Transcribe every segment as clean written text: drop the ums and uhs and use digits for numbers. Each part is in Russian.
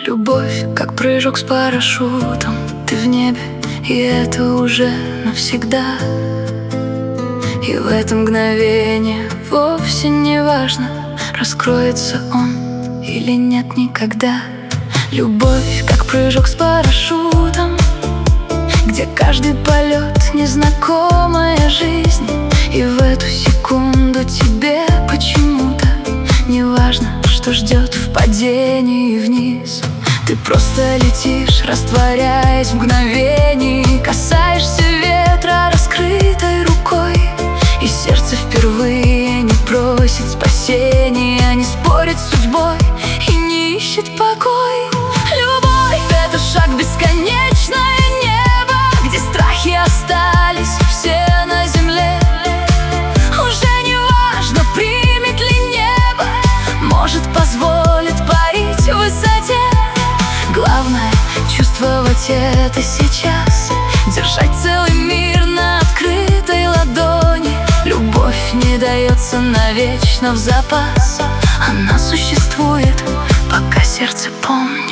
Любовь, как прыжок с парашютом. Ты в небе, и это уже навсегда. И в это мгновение вовсе не важно, раскроется он или нет никогда. Любовь, как прыжок с парашютом, где каждый полет незнакомая жизнь. И в эту секунду тебе почему-то не важно, что ждет в падении вниз. Ты просто летишь, растворяясь в мгновении. Касаешься ветра раскрытой рукой, и сердце впервые не просит спасения, не спорит с судьбой и не ищет покой. Любовь — это шаг в бесконечное небо, где страхи остались все на земле. Уже не важно, примет ли небо, может, позволит парить в высоте. Главное — чувствовать это сейчас, держать целый мир на открытой ладони. Любовь не дается навечно в запас, она существует, пока сердце помнит.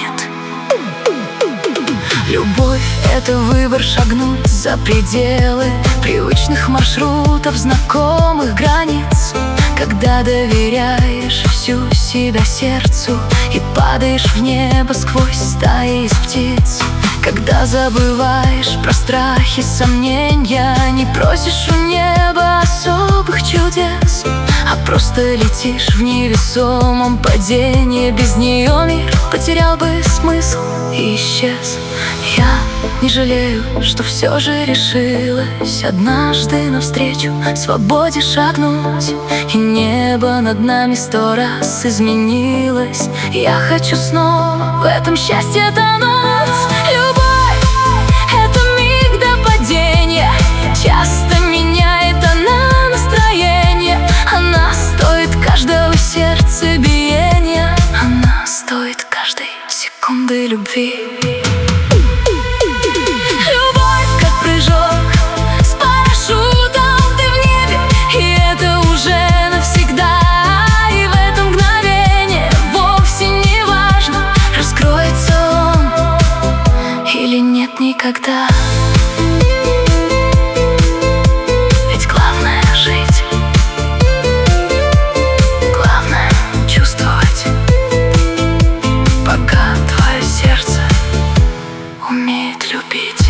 Любовь — это выбор шагнуть за пределы привычных маршрутов, знакомых границ. Когда доверяешь всю себя сердцу и падаешь в небо сквозь стаи из птиц. Когда забываешь про страхи, сомнения, не просишь у неба особых чудес, а просто летишь в невесомом падении. Без нее мир потерял бы смысл и исчез. Я не жалею, что все же решилась однажды навстречу свободе шагнуть. И небо над нами 100 раз изменилось. Я хочу снова в этом счастье тонуть. Любовь — это миг до падения, часто меняет она настроение. Она стоит каждого сердцебиения, она стоит каждой секунды любви. Никогда. Ведь главное — жить, главное — чувствовать, пока твое сердце умеет любить.